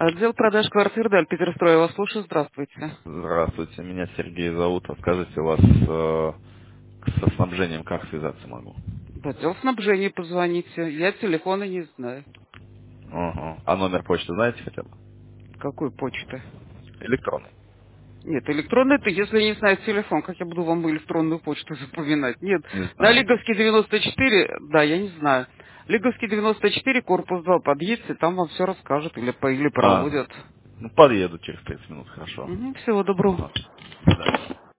Отдел продаж квартир Даль Петерстрой. Я вас слушаю. Здравствуйте. Здравствуйте, меня Сергей зовут. А скажите, у вас со снабжением как связаться могу? В отдел снабжения позвоните. Я телефона не знаю. Ага. А номер почты знаете хотя бы? Какой почты? Электронный. Нет, электронный это, если я не знаю телефон, как я буду вам электронную почту запоминать? Нет, Не на знаете. Лиговский 94, да, я не знаю. Лиговский 94, корпус 2, подъедьте, там вам все расскажут или А, проводят. ну подъеду через 30 минут, хорошо. Всего доброго. Ага. До свидания.